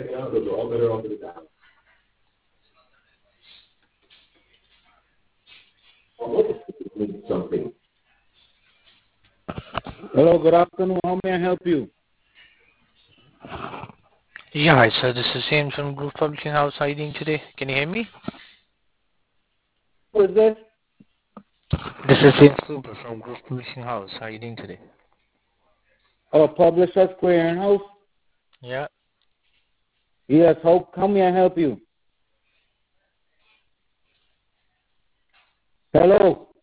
out, those are all better off in the down. Something. Hello, good afternoon. How may I help you? Yeah, hi sir, this is James from Groove Publishing House. How are you doing today? Can you hear me? Who is this? This is James Cooper from Groove Publishing House. How are you doing today? Oh, Publisher Square House? Yeah. Yes, how may I help you? Hello?